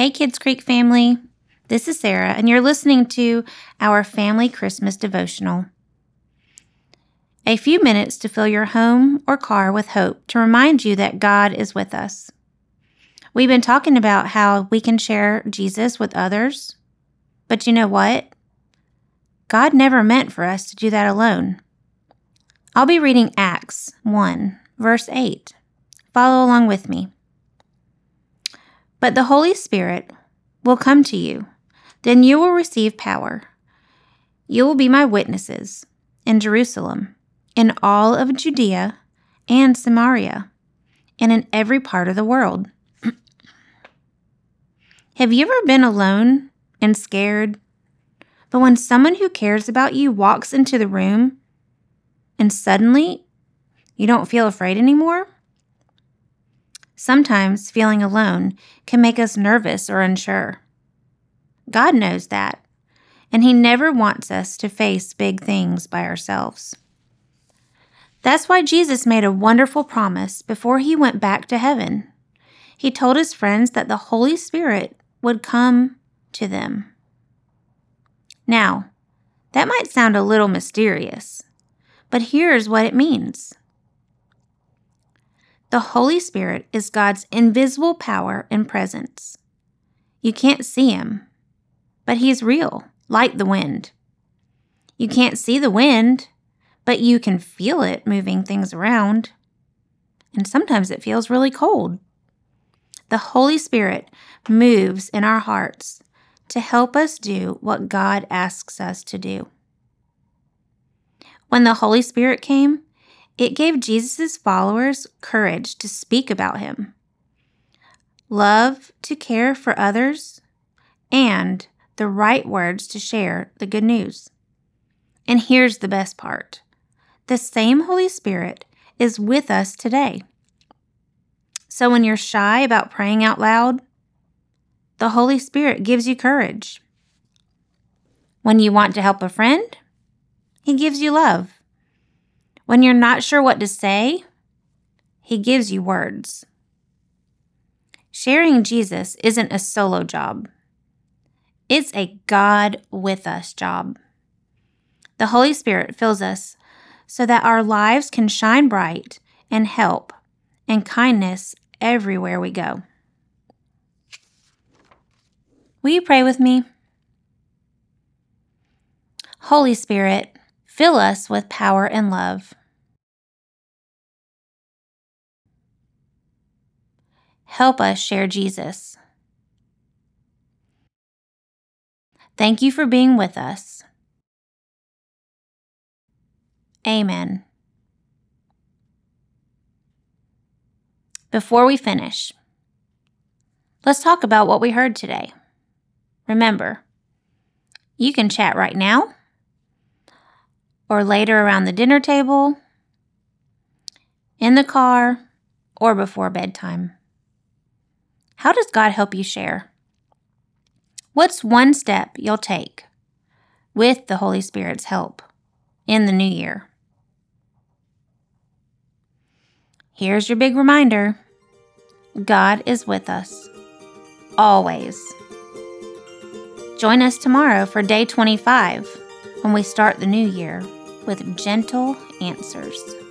Hey, Kids Creek family. This is Sarah, and you're listening to our Family Christmas Devotional. A few minutes to fill your home or car with hope to remind you that God is with us. We've been talking about how we can share Jesus with others, but you know what? God never meant for us to do that alone. I'll be reading Acts 1, verse 8. Follow along with me. But the Holy Spirit will come to you. Then you will receive power. You will be my witnesses in Jerusalem, in all of Judea and Samaria, and in every part of the world. Have you ever been alone and scared? But when someone who cares about you walks into the room and suddenly you don't feel afraid anymore? Sometimes feeling alone can make us nervous or unsure. God knows that, and He never wants us to face big things by ourselves. That's why Jesus made a wonderful promise before He went back to heaven. He told His friends that the Holy Spirit would come to them. Now, that might sound a little mysterious, but here's what it means. The Holy Spirit is God's invisible power and presence. You can't see Him, but He's real, like the wind. You can't see the wind, but you can feel it moving things around. And sometimes it feels really cold. The Holy Spirit moves in our hearts to help us do what God asks us to do. When the Holy Spirit came, it gave Jesus' followers courage to speak about Him, love to care for others, and the right words to share the good news. And here's the best part. The same Holy Spirit is with us today. So when you're shy about praying out loud, the Holy Spirit gives you courage. When you want to help a friend, He gives you love. When you're not sure what to say, He gives you words. Sharing Jesus isn't a solo job. It's a God with us job. The Holy Spirit fills us so that our lives can shine bright and help and kindness everywhere we go. Will you pray with me? Holy Spirit, fill us with power and love. Help us share Jesus. Thank you for being with us. Amen. Before we finish, let's talk about what we heard today. Remember, you can chat right now or later around the dinner table, in the car, or before bedtime. How does God help you share? What's one step you'll take with the Holy Spirit's help in the new year? Here's your big reminder. God is with us, always. Join us tomorrow for day 25 when we start the new year with gentle answers.